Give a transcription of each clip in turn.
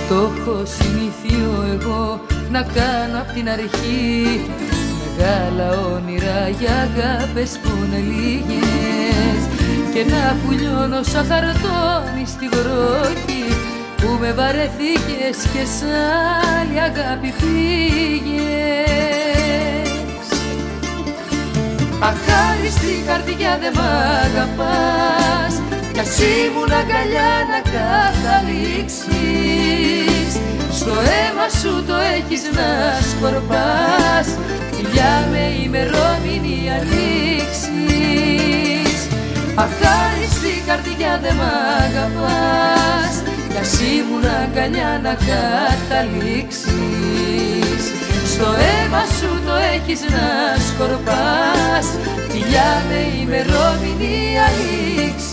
Το έχω συνηθείο εγώ να κάνω απ' την αρχή μεγάλα όνειρα για αγάπες που είναι λίγες και να πουλιώνω σαν χαρτόνι στη βροχή που με βαρεθήκες και σ' άλλη αγάπη πήγες. Αχάριστη καρδιά δε μ' αγαπάς κι ας ήμουν αγκαλιά να καταλήξεις. Στο αίμα σου το έχεις να σκορπάς, φιλιά με ημερομηνία λήξης. Αχάριστη καρδιά δε μ' αγαπάς κι ας ήμουν αγκαλιά να καταλήξεις. Στο αίμα σου το έχεις να σκορπάς, φιλιά με ημερομηνία λήξης.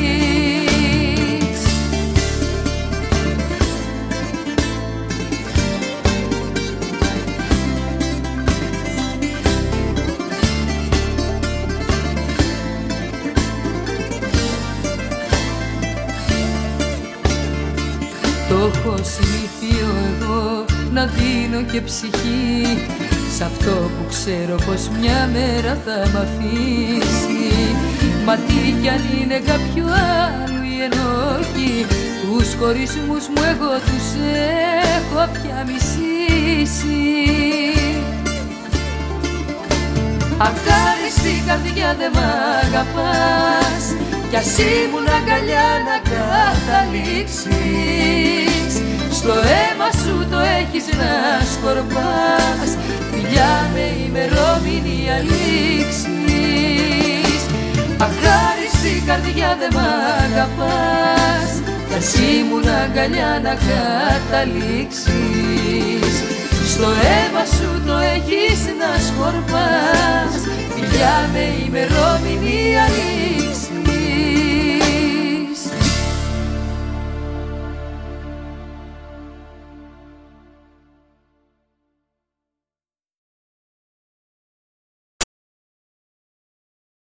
Το έχω συνηθείο εγώ να δίνω και ψυχή σ' αυτό που ξέρω πως μια μέρα θα μ' αφήσει. Μα τι κι αν είναι κάποιο άλλο η ενόχη, τους χωρισμούς μου εγώ τους έχω πια μισήσει. Αχάριστη καρδιά δε μ' αγαπάς κι ας ήμουν αγκαλιά να καταλήξεις. Στο αίμα σου το έχεις να σκορπάς, φιλιά με ημερομηνία λήξης. Αχάριστη καρδιά δε μ' αγαπάς κι ας ήμουν αγκαλιά να καταλήξεις. Στο αίμα σου το έχεις να σκορπάς, φιλιά με ημερομηνία